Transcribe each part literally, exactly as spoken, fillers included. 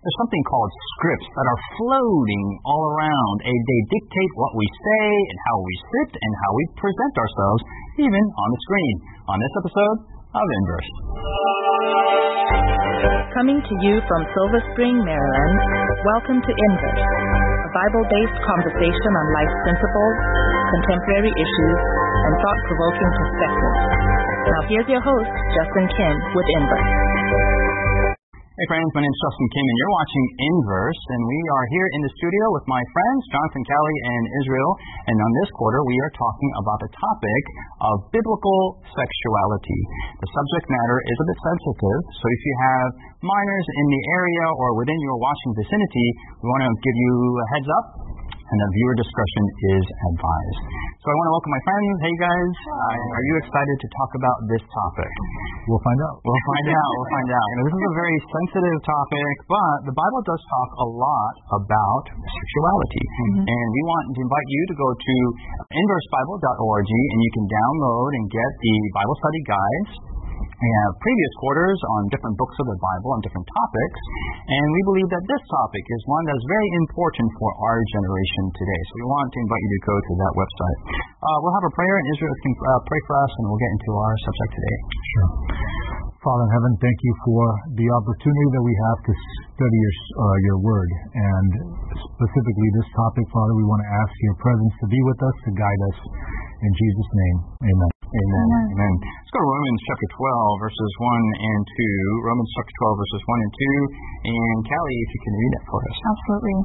There's something called scripts that are floating all around, and they dictate what we say and how we sit and how we present ourselves, even on the screen. On this episode of Inverse. Coming to you from Silver Spring, Maryland, welcome to Inverse, a Bible-based conversation on life's principles, contemporary issues, and thought-provoking perspectives. Now here's your host, Justin Kim, with Inverse. Hey friends, my name is Justin Kim, and you're watching Inverse, and we are here in the studio with my friends, Jonathan Kelly and Israel, and on this quarter we are talking about the topic of biblical sexuality. The subject matter is a bit sensitive, so if you have minors in the area or within your watching vicinity, we want to give you a heads up, and that viewer discretion is advised. So I want to welcome my friends. Hey guys, uh, are you excited to talk about this topic? We'll find out. We'll find out. We'll find out. You know, this is a very sensitive topic, but the Bible does talk a lot about sexuality. Mm-hmm. And we want to invite you to go to inverse bible dot org, and you can download and get the Bible study guides. We have previous quarters on different books of the Bible on different topics, and we believe that this topic is one that's very important for our generation today. So we want to invite you to go to that website. Uh, we'll have a prayer, and Israel can uh, pray for us, and we'll get into our subject today. Sure. Father in heaven, thank you for the opportunity that we have to study your, uh, your word, and specifically this topic, Father, we want to ask your presence to be with us, to guide us. In Jesus' name, amen. Amen. Amen. Amen. Let's go to Romans chapter twelve, verses one and two. Romans chapter twelve, verses one and two. And Callie, if you can read it for us. Absolutely.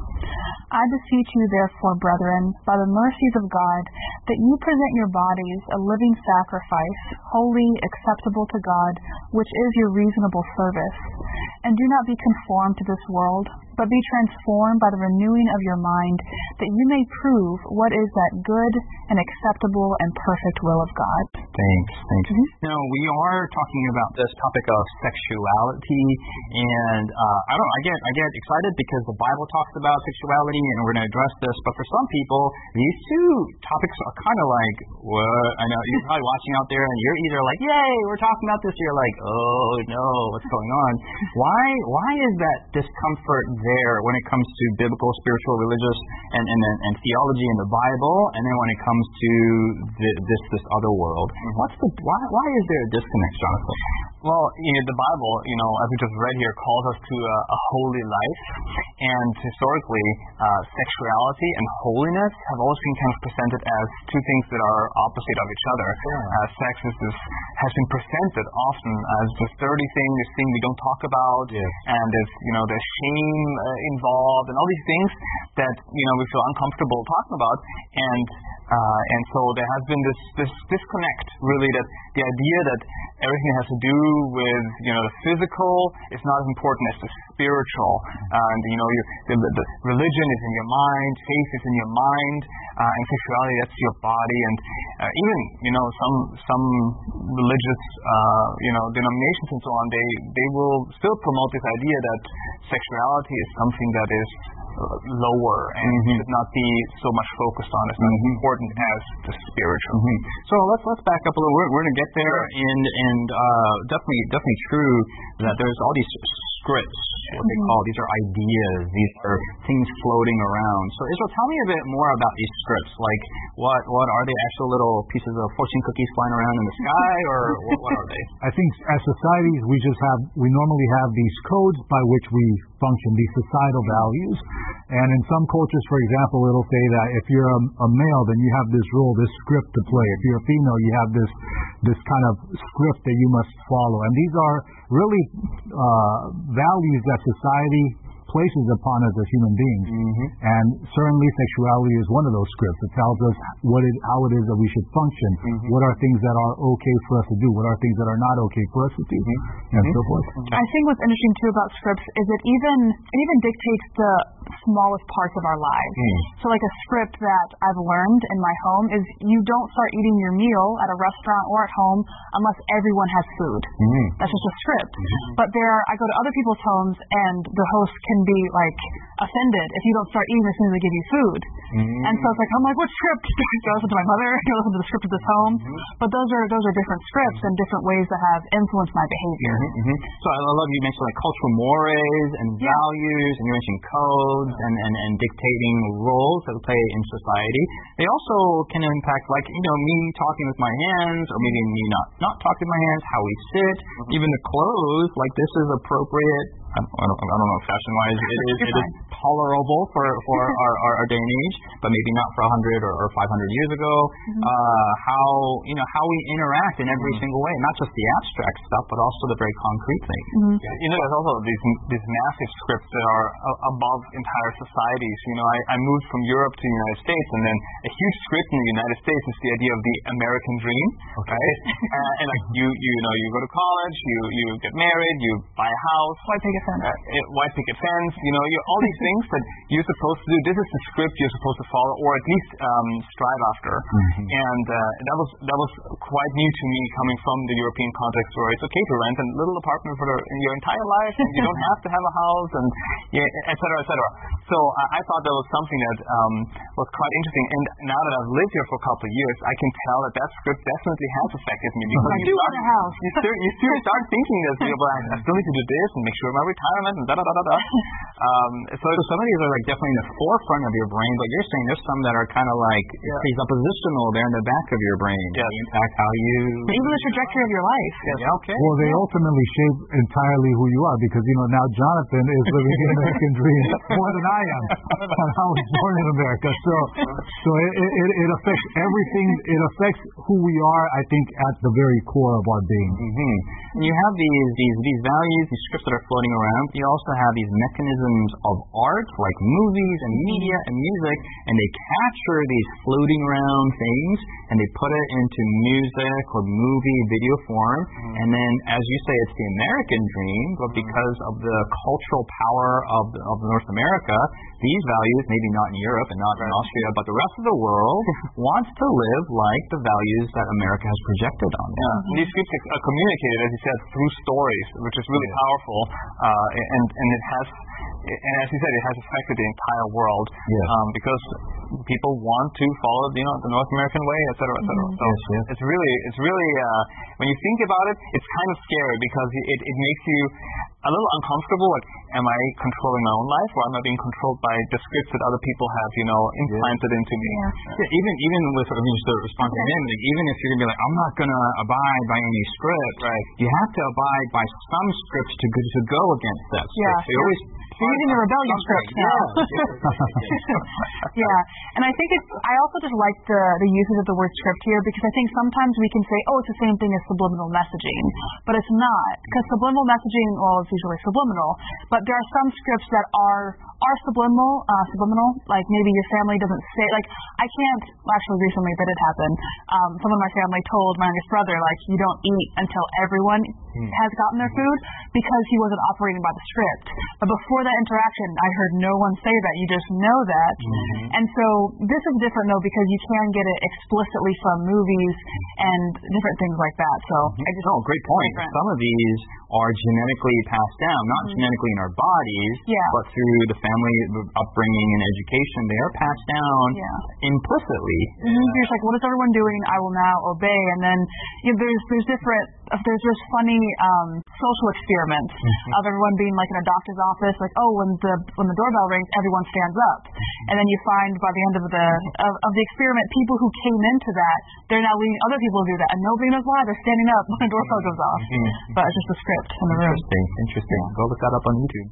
I beseech you, therefore, brethren, by the mercies of God, that you present your bodies a living sacrifice, holy, acceptable to God, which is your reasonable service. And do not be conformed to this world, but be transformed by the renewing of your mind, that you may prove what is that good and acceptable and perfect will of God. Thanks. Thanks. Mm-hmm. Now, we are talking about this topic of sexuality, and uh, I don't know, I get I get excited because the Bible talks about sexuality, and we're going to address this. But for some people, these two topics are kind of like, what? I know you're probably watching out there, and you're either like, yay, we're talking about this, or you're like, oh no, what's going on? Why? Why is that discomfort there when it comes to biblical, spiritual, religious, and and, and theology in the Bible, and then when it comes to the, this this other world? What's the why? Why is there a disconnect, Jonathan? Well, you know, the Bible, you know, as we just read here, calls us to a, a holy life, and historically, uh, sexuality and holiness have always been kind of presented as two things that are opposite of each other. Yeah. Uh, sex is this, has been presented often as this dirty thing, this thing we don't talk about, yes. and there's, you know, there's shame uh, involved, and all these things that, you know, we feel uncomfortable talking about, and Uh, and so there has been this, this disconnect, really, that the idea that everything has to do with, you know, the physical is not as important as the spiritual. And, you know, you, the, the religion is in your mind, faith is in your mind, uh, and sexuality, that's your body. And uh, even, you know, some some religious, uh, you know, denominations and so on, they, they will still promote this idea that sexuality is something that is lower and mm-hmm. should not be so much focused on. It's not mm-hmm. as important as the spiritual. Mm-hmm. So let's let's back up a little. We're, we're going to get there, and and uh, definitely definitely true that there's all these scripts, what they call these are ideas, these are things floating around. So Israel, tell me a bit more about these scripts. Like what what are they? Actual little pieces of fortune cookies flying around in the sky, or what, what are they? I think as societies, we just have we normally have these codes by which we function, these societal values. And in some cultures, for example, it'll say that if you're a, a male, then you have this role, this script to play. If you're a female, you have this this kind of script that you must follow. And these are really uh, values that society places upon us as human beings. Mm-hmm. And certainly sexuality is one of those scripts. It tells us what it, how it is that we should function. Mm-hmm. What are things that are okay for us to do? What are things that are not okay for us to do? Mm-hmm. And mm-hmm. so forth. I think what's interesting too about scripts is it even it even dictates the smallest parts of our lives. Mm. So like a script that I've learned in my home is you don't start eating your meal at a restaurant or at home unless everyone has food. Mm. That's just a script. Mm-hmm. But there, I go to other people's homes and the host can be like offended if you don't start eating as soon as they give you food. Mm-hmm. And so it's like, I'm like, what script? Do I listen to my mother? Do I listen to the script of this home? Mm-hmm. But those are those are different scripts and different ways that have influenced my behavior. Mm-hmm. Mm-hmm. So I love you mentioned like cultural mores and yeah. values, and you mentioned codes and, and, and dictating roles that play in society. They also can impact, like, you know, me talking with my hands, or maybe me not, not talking with my hands, how we sit, mm-hmm. even the clothes, like this is appropriate. I don't, I don't know if fashion-wise it is, it is tolerable for, for our, our, our day and age, but maybe not for one hundred or, or five hundred years ago. Mm-hmm. Uh, how, you know, how we interact in every mm-hmm. single way, not just the abstract stuff, but also the very concrete things. Mm-hmm. Yeah, you know, there's also these these massive scripts that are uh, above entire societies. You know, I, I moved from Europe to the United States, and then a huge script in the United States is the idea of the American dream. Okay. Right? uh, and like you, you know, you go to college, you you get married, you buy a house. White picket fence. Uh, it, white picket fence. You know, you, all these things that you're supposed to do. This is the script you're supposed to follow, or at least um, strive after. Mm-hmm. And uh, that was that was quite new to me, coming from the European context, where it's okay to rent a little apartment for the, in your entire life, and you don't have to have a house, and yeah, et cetera, et cetera. So uh, I thought that was something that um, was quite interesting. And now that I've lived here for a couple of years, I can tell that that script definitely has affected me, because I you do start, want a house. You, still, you still start thinking that, you know, well, I, I still need to do this and make sure of my retirement and da da da da da. Um, so, so some of these are like definitely in the forefront of your brain, but you're saying there's some that are kind of like yeah. presuppositional. They're in the back of your brain. Yeah. They impact how you even the trajectory of your life. Yes. Yeah, okay. Well, they yeah. ultimately shape entirely who you are, because you know now Jonathan is living the American dream more than I am. I was born in America, so so it, it, it affects everything. It affects who we are, I think, at the very core of our being. Mm-hmm. And you have these these these values, these scripts that are floating around. You also have these mechanisms of art, like movies and media and music, and they capture these floating around things and they put it into music or movie, video form. Mm-hmm. And then, as you say, it's the American dream, but because of the cultural power of, the, of North America, these values, maybe not in Europe and not in Austria, but the rest of the world wants to live like the values that America has projected on them. Yeah. Mm-hmm. These scripts are communicated, as you said, through stories, which is really yeah. powerful, uh, and, and it has, and as you said, it has affected the entire world, yeah. um, because people want to follow, you know, the North American way, et cetera, et cetera. Mm-hmm. So yes, yes. it's really, it's really, uh, when you think about it, it's kind of scary, because it, it makes you a little uncomfortable. Like, am I controlling my own life, or am I being controlled by the scripts that other people have, you know, implanted yeah. into me? Yeah. yeah. Even even with, I mean, just to respond to him, like, even if you're gonna be like, I'm not gonna abide by any script, right? You have to abide by some scripts to go, to go against that script. Yeah. So you always You're using the rebellion script now. Yeah. yeah, and I think it's. I also just like the the uses of the word script here, because I think sometimes we can say, oh, it's the same thing as subliminal messaging, but it's not, because subliminal messaging, well, it's usually subliminal, but there are some scripts that are are subliminal, uh, subliminal. Like maybe your family doesn't say. Like I can't. Well, actually, recently that did happen. Um, some of my family told my youngest brother, like, you don't eat until everyone mm. has gotten their food, because he wasn't operating by the script. But before that interaction, I heard no one say that. You just know that. Mm-hmm. And so this is different, though, because you can get it explicitly from movies and different things like that. So mm-hmm. I just oh, great point. Some of these are genetically passed down, not mm-hmm. genetically in our bodies, yeah. but through the family upbringing and education. They are passed down yeah. implicitly. Mm-hmm. You're just like, what is everyone doing? I will now obey. And then you know, there's there's different. There's this funny um, social experiments mm-hmm. of everyone being like in a doctor's office, like, oh, when the when the doorbell rings, everyone stands up, and then you find by the end of the of, of the experiment, people who came into that, they're now leading other people to do that, and nobody knows why. They're standing up when the doorbell goes off, mm-hmm. but it's just a script in the room. Interesting, interesting. Go look that up on YouTube.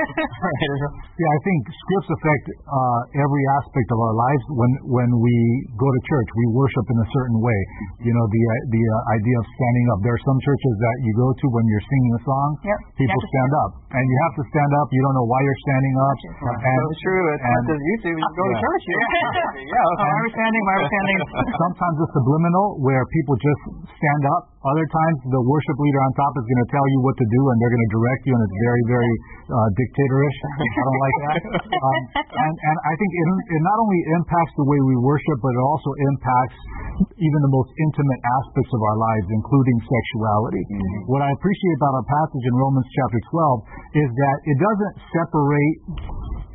Yeah, I think scripts affect uh, every aspect of our lives. When when we go to church, we worship in a certain way. You know, the uh, the uh, idea of standing up. There are some churches that you go to when you're singing a song, yep. people stand up, and you have to stand up. You don't know why you're standing up. That's and, so true. It's and, not just YouTube. You go yeah. to church. Yeah. yeah. Oh, why are we standing? Why are we standing? Sometimes it's subliminal, where people just stand up. Other times, the worship leader on top is going to tell you what to do, and they're going to direct you, and it's very, very uh, dictatorish. I don't like that. Um, and, and I think it, it not only impacts the way we worship, but it also impacts even the most intimate aspects of our lives, including sexuality. Mm-hmm. What I appreciate about our passage in Romans chapter twelve is that it doesn't separate.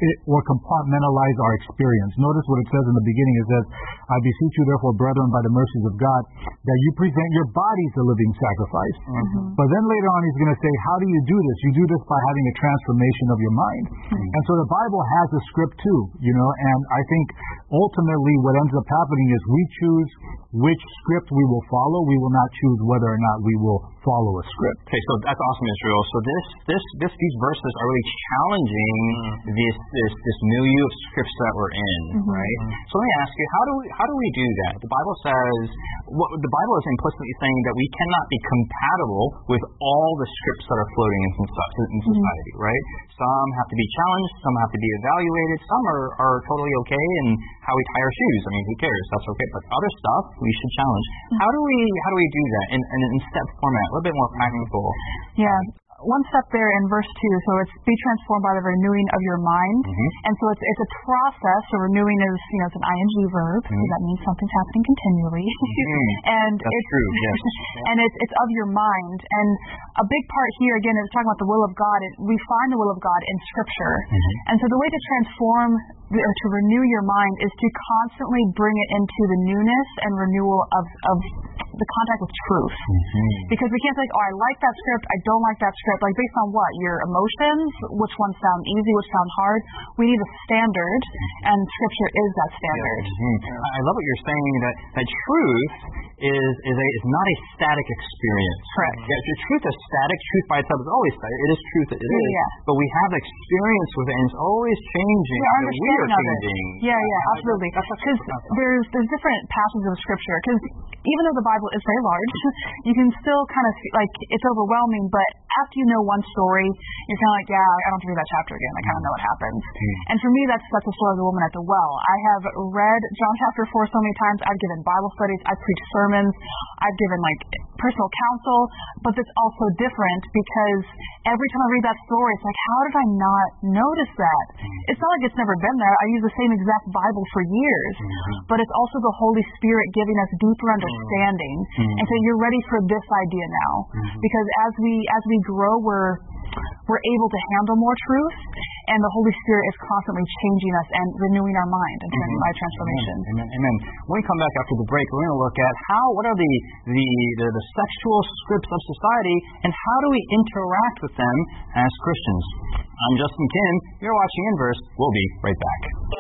or compartmentalize our experience. Notice what it says in the beginning. It says, I beseech you therefore, brethren, by the mercies of God, that you present your bodies a living sacrifice. Mm-hmm. But then later on he's going to say, how do you do this? You do this by having a transformation of your mind. Mm-hmm. And so the Bible has a script too, you know, and I think ultimately what ends up happening is we choose which script we will follow. We will not choose whether or not we will follow a script. Okay, so that's awesome, Israel. So this, this, this, these verses are really challenging mm-hmm. this, this, this milieu of scripts that we're in, mm-hmm. right? So let me ask you, how do we, how do we do that? The Bible says, what, the Bible is implicitly saying that we cannot be compatible with all the scripts that are floating in, in society, mm-hmm. right? Some have to be challenged, some have to be evaluated, some are, are totally okay in how we tie our shoes. I mean, who cares? That's okay. But other stuff we should challenge. Mm-hmm. How do we how do we do that in, in, in step format? A little bit more practical. Yeah. One step there in verse two, so it's be transformed by the renewing of your mind. Mm-hmm. And so it's it's a process. So renewing is, you know, it's an ing verb, mm-hmm. so that means something's happening continually. Mm-hmm. and That's it's, true, yes. And it's it's of your mind. And a big part here, again, is talking about the will of God. It, we find the will of God in Scripture. Mm-hmm. And so the way to transform or to renew your mind is to constantly bring it into the newness and renewal of, of the contact with truth. Mm-hmm. Because we can't say, oh, I like that script, I don't like that script. Like, based on what? Your emotions? Which ones sound easy, which sound hard? We need a standard, and Scripture is that standard. Mm-hmm. I love what you're saying, that, that truth is is a is not a static experience. Correct. Yeah, the truth is static. Truth by itself is always static. It is truth. It is. Yeah. But we have experience with it, and it's always changing. Yeah, and we are changing. Yeah, yeah, absolutely. Because there's there's different passages of Scripture. Because even though the Bible is very large, you can still kind of like it's overwhelming. But after you know one story, you're kind of like, yeah, I don't have to read that chapter again. I kind of know what happens. Mm-hmm. And for me, that's that's the story of the woman at the well. I have read John chapter four so many times. I've given Bible studies. I've preached sermons. I've given like personal counsel. But it's also different because every time I read that story, it's like, how did I not notice that? Mm-hmm. It's not like it's never been there. I use the same exact Bible for years. Mm-hmm. But it's also the Holy Spirit giving us deeper understanding. Mm-hmm. And so you're ready for this idea now. Mm-hmm. Because as we as we grow, we're we're able to handle more truth, and the Holy Spirit is constantly changing us and renewing our mind and turning mm-hmm. by transformation. Amen. Amen. When we come back after the break, we're going to look at how, what are the the, the the sexual scripts of society, and how do we interact with them as Christians. I'm Justin Kim. You're watching Inverse. We'll be right back.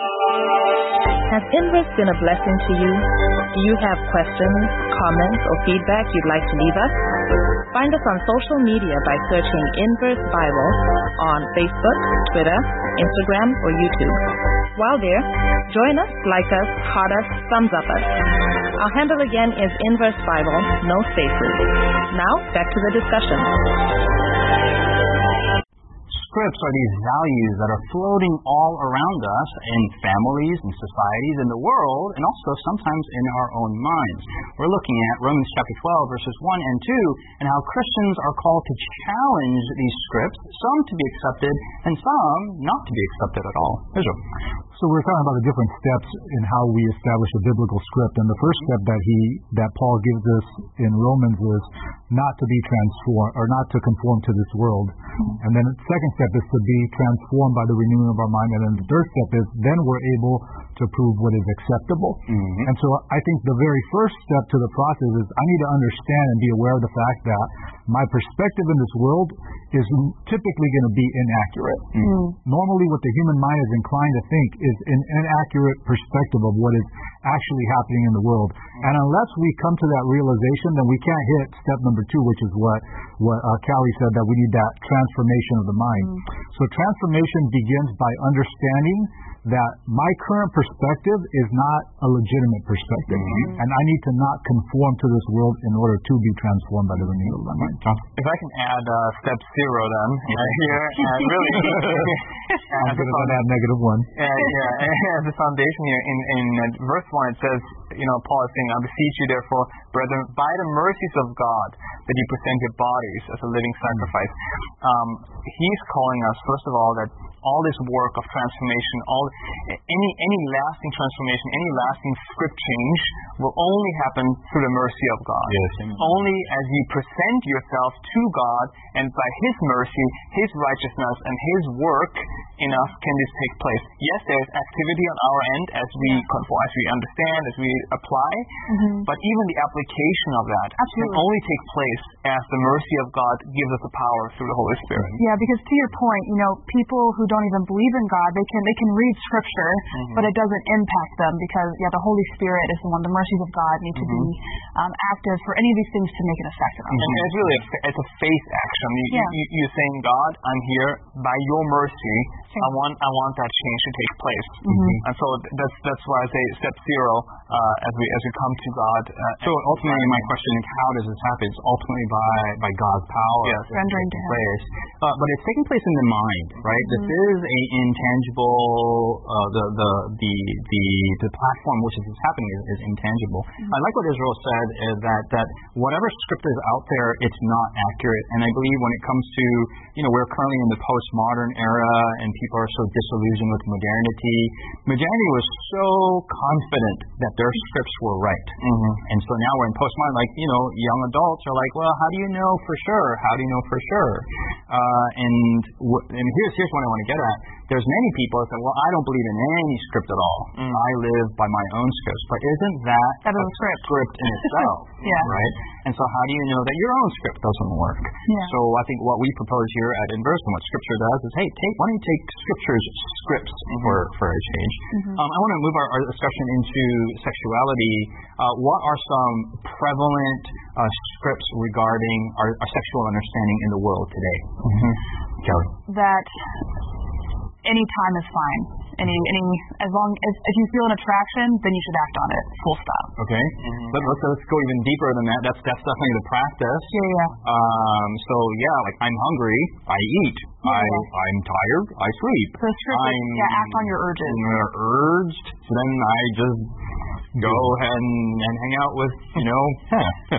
Has Inverse been a blessing to you? Do you have questions, comments, or feedback you'd like to leave us? Find us on social media by searching Inverse Bible on Facebook, Twitter, Instagram, or YouTube. While there, join us, like us, heart us, thumbs up us. Our handle again is Inverse Bible, no spaces. Now, back to the discussion. Scripts are these values that are floating all around us in families and societies in the world, and also sometimes in our own minds. We're looking at Romans chapter twelve, verses one and two, and how Christians are called to challenge these scripts, some to be accepted and some not to be accepted at all. Israel. So we're talking about the different steps in how we establish a biblical script, and the first step that he that Paul gives us in Romans is not to be transformed or not to conform to this world. And then the second step is to be transformed by the renewing of our mind, and then the third step is then we're able to prove what is acceptable. Mm-hmm. And so I think the very first step to the process is I need to understand and be aware of the fact that my perspective in this world is typically going to be inaccurate. Mm-hmm. Normally what the human mind is inclined to think is an inaccurate perspective of what is actually happening in the world. And unless we come to that realization, then we can't hit step number two, which is what, what uh, Callie said, that we need that transformation of the mind. Mm-hmm. So transformation begins by understanding that my current perspective is not a legitimate perspective. Mm-hmm. And I need to not conform to this world in order to be transformed by the renewal of my mind. If I can add uh, step zero then, uh, here, and really, I'm going to add negative one. Uh, yeah, as a foundation here, in, in uh, verse one it says, you know, Paul is saying, I beseech you therefore, brethren, by the mercies of God, that you present your bodies as a living sacrifice. Um, he's called telling us, first of all, that all this work of transformation, all any any lasting transformation, any lasting script change will only happen through the mercy of God. Yes. Only as you present yourself to God, and by His mercy, His righteousness, and His work in us can this take place. Yes, there's activity on our end as we conform, as we understand, as we apply, mm-hmm. but even the application of that Absolutely. Can only take place as the mercy of God gives us the power through the Holy Spirit. Yeah, because to your point, you know, people who don't even believe in God, they can they can read Scripture, mm-hmm. but it doesn't impact them because yeah, the Holy Spirit is the one. The mercies of God need to mm-hmm. be um, active for any of these things to make an effect. Mm-hmm. And it's really a, it's a faith action. You, yeah. you, you're saying, God, I'm here by Your mercy. I want I want that change to take place, mm-hmm. and so that's that's why I say step zero uh, as we as we come to God. Uh, so ultimately, my question is, how does this happen? It's ultimately by by God's power, yes, surrendering to Him. Uh, but it's taking place in the mind, right? Mm-hmm. This is a intangible. Uh, the the the the the platform which is happening is, is intangible. Mm-hmm. I like what Israel said is that that whatever script is out there, it's not accurate. And I believe when it comes to, you know, we're currently in the postmodern era, and people are so disillusioned with modernity. Modernity was so confident that their scripts were right. Mm-hmm. And so now we're in postmodern, like, you know, young adults are like, well, how do you know for sure? How do you know for sure? Uh, and w- and here's here's what I want to get at. There's many people that say, well, I don't believe in any script at all. Mm. I live by my own scripts. But isn't that, that is a script. script in itself? Yeah. Right? And so how do you know that your own script doesn't work? Yeah. So I think what we propose here at Inverse and what Scripture does is, hey, take why don't you take Scripture's scripts mm-hmm. for, for a change? Mm-hmm. Um, I want to move our, our discussion into sexuality. Uh, what are some prevalent uh, scripts regarding our, our sexual understanding in the world today? Mm-hmm. Kelly? That any time is fine. Any, any, as long as if you feel an attraction, then you should act on it. Full stop. Okay. Mm-hmm. Let, let's let's go even deeper than that. That's that's definitely the practice. Yeah, yeah. Um. So yeah, like I'm hungry, I eat. Yeah, I yeah. I'm tired, I sleep. So script, I'm yeah, act on your urges. Urged, so then I just go ahead and, and hang out with, you know. uh,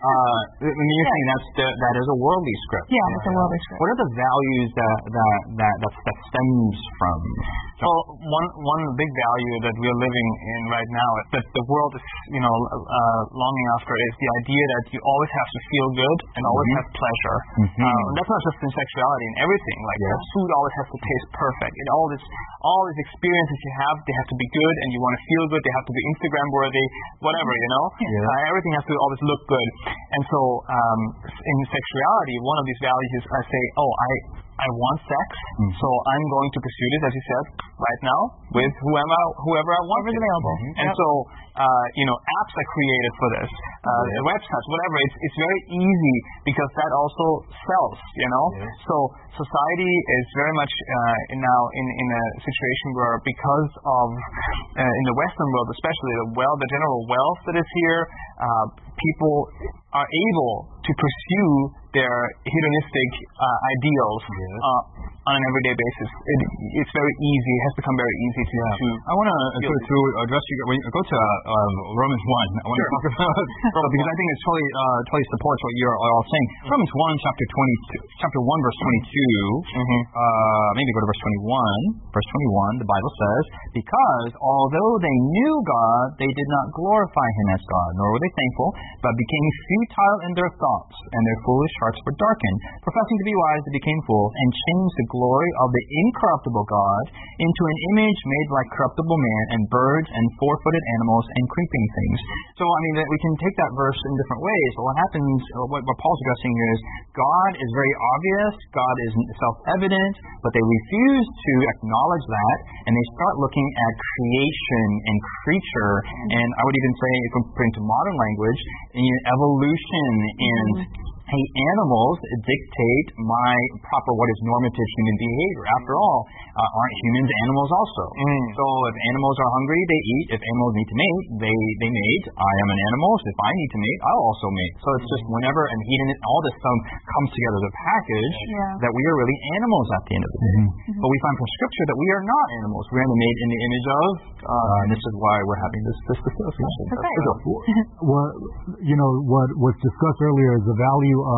I mean, you're yeah. saying that's the, that is a worldly script. Yeah, it's a worldly script. What are the values that that that that, that stems from? Well, one one big value that we're living in right now, that the world is, you know, uh, longing after, is the idea that you always have to feel good and always mm-hmm. have pleasure. Mm-hmm. Uh, that's not just in sexuality, in everything. Like yes. food always has to taste perfect. And all this, all these experiences you have, they have to be good, and you want to feel good. They have to be Instagram worthy, whatever, you know. Yeah. Uh, everything has to always look good. And so, um, in sexuality, one of these values is I say, oh, I. I want sex, mm-hmm. so I'm going to pursue this, as you said, right now, with whoever, whoever I want. Whoever's available. Mm-hmm. And yep. so, uh, you know, apps are created for this, uh, mm-hmm. websites, whatever. It's it's very easy because that also sells, you know. Yeah. So society is very much uh, in now in, in a situation where, because of uh, in the Western world, especially the well, the general wealth that is here, uh, people are able to pursue their hedonistic uh, ideals yes. uh, on an everyday basis. It, it's very easy. It has become very easy to. Yeah. to I want to go to address you. When you go to uh, um, Romans one, I want to sure. talk about because I think it totally uh, totally supports what you're all saying. Mm-hmm. Romans one, chapter twenty-two, chapter one, verse twenty-two. Mm-hmm. Uh, maybe go to verse twenty-one. Verse twenty-one, the Bible says, "Because although they knew God, they did not glorify Him as God, nor were they thankful, but became futile in their thoughts, and their foolish hearts were darkened. Professing to be wise, they became fools, and changed the glory of the incorruptible God into an image made like corruptible man, and birds, and four-footed animals, and creeping things." So, I mean, that we can take that verse in different ways. But what happens, what, what Paul's addressing here is, God is very obvious, God is self-evident, but they refuse to acknowledge that, and they start looking at creation and creature, and I would even say, if we put into modern language, in evolution and hey, animals dictate my proper, what is normative human behavior. After all, uh, aren't humans animals also? Mm. So if animals are hungry, they eat. If animals need to mate, they, they mate. I am an animal, so if I need to mate, I'll also mate. So it's just whenever, and heat and all this stuff comes together as a package, yeah. that we are really animals at the end of the day. Mm-hmm. But we find from Scripture that we are not animals. We are made in the image of, uh, and this is why we're having this this discussion. Okay. What, you know, what was discussed earlier is the value of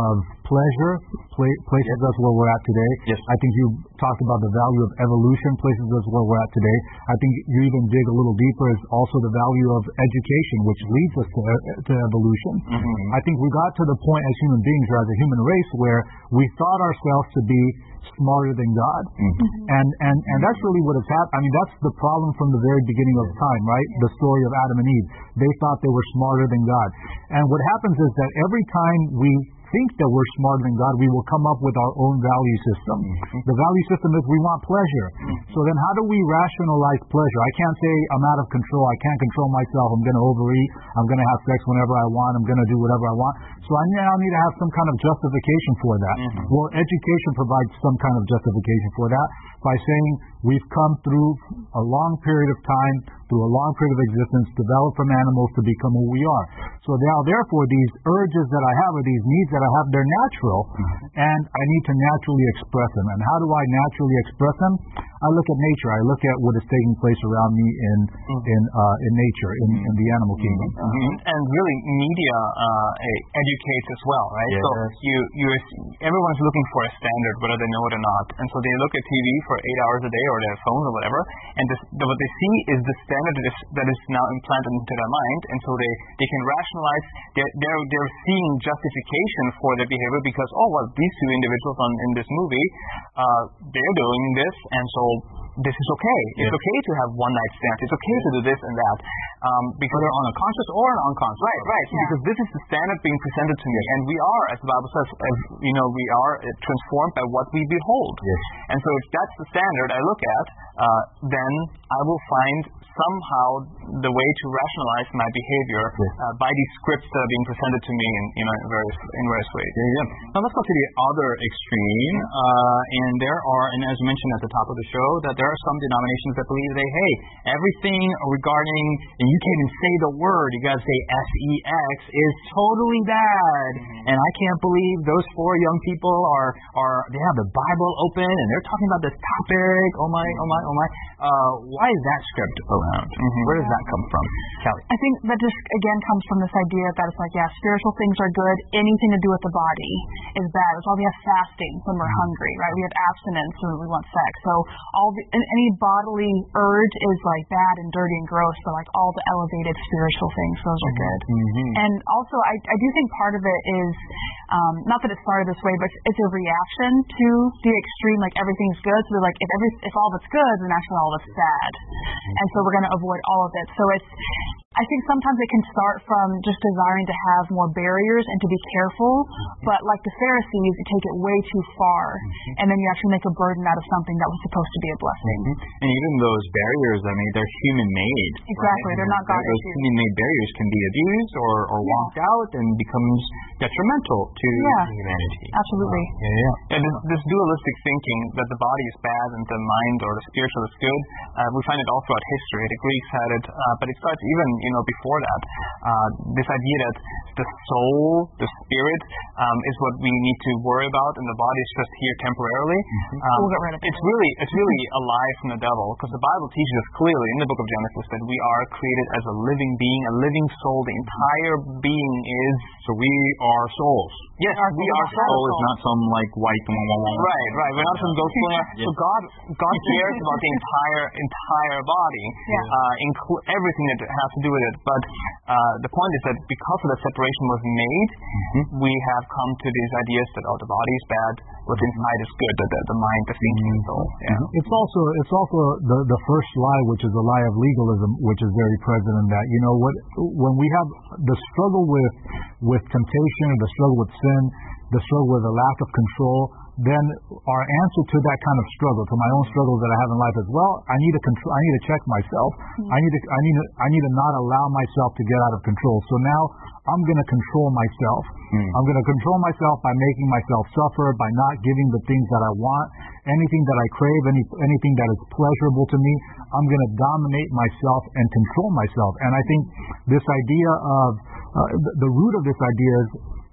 pleasure pla- places yes. us where we're at today. Yes. I think you talked about the value of evolution places us where we're at today. I think you even dig a little deeper is also the value of education, which leads us to, to evolution. Mm-hmm. I think we got to the point as human beings or as a human race where we thought ourselves to be smarter than God. Mm-hmm. And, and, and that's really what has happened. I mean, that's the problem from the very beginning of time, right? The story of Adam and Eve. They thought they were smarter than God. And what happens is that every time we think that we're smarter than God, we will come up with our own value system. Mm-hmm. The value system is we want pleasure. Mm-hmm. So then how do we rationalize pleasure? I can't say I'm out of control. I can't control myself. I'm going to overeat. I'm going to have sex whenever I want. I'm going to do whatever I want. So I now need to have some kind of justification for that. Mm-hmm. Well, education provides some kind of justification for that by saying we've come through a long period of time, through a long period of existence, developed from animals to become who we are. So now, therefore, these urges that I have or these needs that I have, they're natural, and I need to naturally express them. And how do I naturally express them? I look at nature. I look at what is taking place around me in in uh, in nature, in, in the animal kingdom. Mm-hmm. And really, media uh, educates as well, right? Yes. So you you everyone's looking for a standard, whether they know it or not, and so they look at T V for eight hours a day or their phone or whatever, and this, what they see is the standard that is, that is now implanted into their mind, and so they, they can rationalize. They're, they're they're seeing justification for their behavior because, oh well, these two individuals on in this movie, uh, they're doing this, and so this is okay. It's yes. okay to have one night stands. It's okay to do this and that. Um, because whether on a conscious or an unconscious. Right, right. Yeah. Because this is the standard being presented to me, and we are, as the Bible says, as, you know, we are transformed by what we behold. Yes. And so, if that's the standard I look at, uh, then I will find somehow the way to rationalize my behavior yes. uh, by these scripts that are being presented to me in, you know, in various in various ways. Yeah, yeah. Now let's go to the other extreme, uh, and there are, and as mentioned at the top of the show, that there are some denominations that believe they, hey, everything regarding, and you can't even say the word, you gotta say S E X, is totally bad, mm-hmm. and I can't believe those four young people are are they have the Bible open and they're talking about this topic. Oh my, oh my, oh my. Uh, why is that script around? Mm-hmm. Where does that come from, Kelly? I think that just again comes from this idea that it's like, yeah, spiritual things are good. Anything to do with the body is bad. That's why we have fasting when we're hungry, right? We have abstinence when we want sex. So all the, any bodily urge is like bad and dirty and gross. But like all the elevated spiritual things, those are good. Mm-hmm. And also, I, I do think part of it is um, not that it started this way, but it's, it's a reaction to the extreme. Like everything's good, so they're like, if every if all of it's good, then actually all of it's bad. And so we're going to avoid all of it. So it's, I think sometimes it can start from just desiring to have more barriers and to be careful, but like the Pharisees, you take it way too far, and then you actually make a burden out of something that was supposed to be a blessing. Mm-hmm. And even those barriers, I mean, they're human-made. Exactly, right? they're not God Those issues. human-made barriers can be abused or, or Yeah. walked out and becomes detrimental to Yeah. humanity. Absolutely. Yeah, yeah. And this, this dualistic thinking that the body is bad and the mind or the spiritual is good, uh, we find it all throughout history. The Greeks had it, uh, but it starts even, you know, before that. Uh, this idea that the soul, the spirit, um, is what we need to worry about, and the body is just here temporarily. Mm-hmm. Um, We'll get rid of it. it's really, it's really a lie from the devil, because the Bible teaches us clearly in the book of Genesis that we are created as a living being, a living soul. The entire being is. So we are souls. Yes, we are Soul souls. is not some like white. Right, right. We're not some ghost flying around. So God, God cares about the entire, entire body, Yeah. uh, inclu- everything that has to do with it. But uh, the point is that because of the separation was made, Mm-hmm. we have come to these ideas that oh, the body is bad, what's inside is good. The, the, the mind, the thinking, the soul. Yeah. It's also it's also the the first lie, which is the lie of legalism, which is very present in that. You know what? When we have the struggle with with temptation, or the struggle with sin, the struggle with a lack of control, then our answer to that kind of struggle, to my own struggles that I have in life as well, I need to control. I need to check myself. Mm-hmm. I need to. I need to. I need to not allow myself to get out of control. So now I'm going to control myself. Mm. I'm going to control myself by making myself suffer, by not giving the things that I want, anything that I crave, any anything that is pleasurable to me. I'm going to dominate myself and control myself. And I think this idea of uh, the, the root of this idea is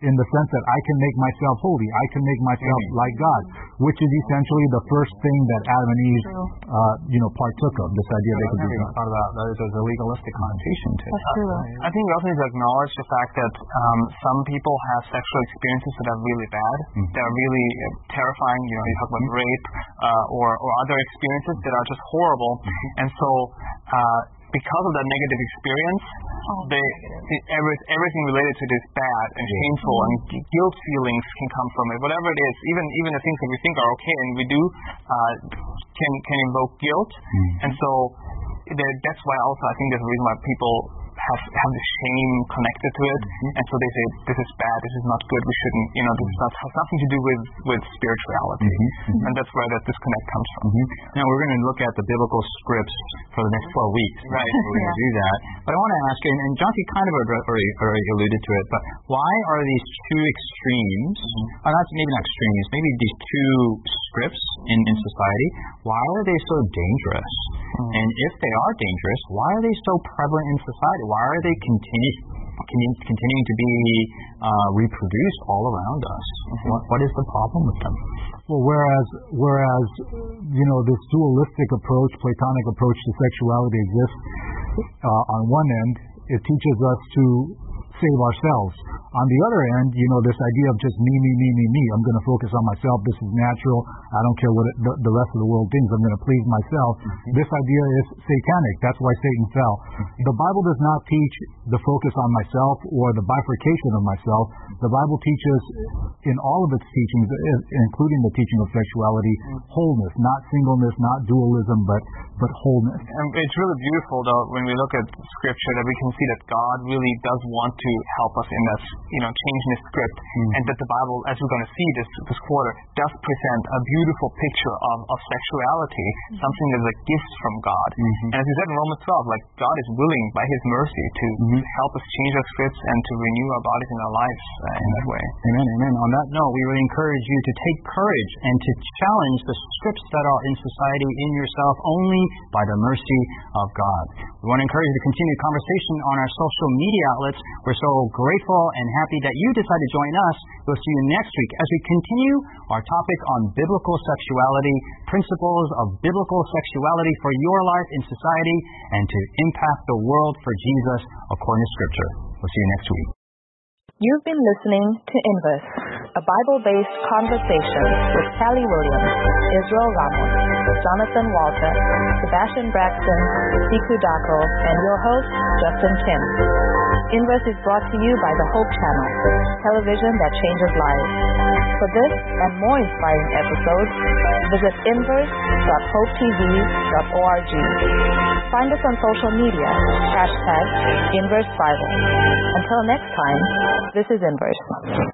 in the sense that I can make myself holy. I can make myself mm-hmm. like God, which is essentially the first thing that Adam and Eve, uh, you know, partook of. This idea they could do God. Thought about that. There's a legalistic connotation to it. That's true. I think we also need to acknowledge the fact that um, some people have sexual experiences that are really bad, mm-hmm. that are really uh, terrifying. You know, you talk about mm-hmm. rape uh, or or other experiences that are just horrible, mm-hmm. and so. Uh, Because of that negative experience, oh. they, they, every, everything related to this bad and shameful and guilt feelings can come from it. Whatever it is, even even the things that we think are okay and we do, uh, can can invoke guilt. Mm-hmm. And so that's why also I think there's a reason why people have have the shame connected to it, mm-hmm. and so they say this is bad, this is not good, we shouldn't, you know, this not, has nothing to do with with spirituality, mm-hmm. and that's where that disconnect comes from. Mm-hmm. Now we're going to look at the biblical scripts for the next twelve weeks, right? We're going to do that, but I want to ask you, and, and Jonty kind of already, already alluded to it, but why are these two extremes, mm-hmm. or not maybe not extremes, maybe these two scripts in, in society, why are they so dangerous? Mm-hmm. And if they are dangerous, why are they so prevalent in society? Why are they continue, continue, continuing to be uh, reproduced all around us? Mm-hmm. What, what is the problem with them? Well, whereas, whereas, you know, this dualistic approach, Platonic approach to sexuality exists, uh, on one end, it teaches us to save ourselves. On the other end, you know, this idea of just me, me, me, me, me. I'm going to focus on myself. This is natural. I don't care what it, the, the rest of the world thinks. I'm going to please myself. Mm-hmm. This idea is satanic. That's why Satan fell. Mm-hmm. The Bible does not teach the focus on myself or the bifurcation of myself. The Bible teaches, in all of its teachings, including the teaching of sexuality, wholeness, not singleness, not dualism, but but wholeness. And it's really beautiful, though, when we look at Scripture, that we can see that God really does want to help us in that, you know, changing the script, mm-hmm. and that the Bible, as we're going to see this this quarter, does present a beautiful picture of, of sexuality, mm-hmm. something that's a gift from God. Mm-hmm. And as we said in Romans twelve, like God is willing by His mercy to mm-hmm. help us change our scripts and to renew our bodies and our lives uh, in that way. Amen, amen. On that note, we really encourage you to take courage and to challenge the scripts that are in society in yourself only by the mercy of God. We want to encourage you to continue conversation on our social media outlets. We're so grateful and happy that you decided to join us. We'll see you next week as we continue our topic on biblical sexuality, principles of biblical sexuality for your life in society, and to impact the world for Jesus according to Scripture. We'll see you next week. You've been listening to Inverse, a Bible-based conversation with Callie Williams, Israel Ramos, Jonathan Walter, Sebastian Braxton, Siku Dako, and your host, Justin Kim. Inverse is brought to you by the Hope Channel, television that changes lives. For this and more inspiring episodes, visit inverse dot hope t v dot org. Find us on social media, hashtag Inverse Bible. Until next time, this is Inverse.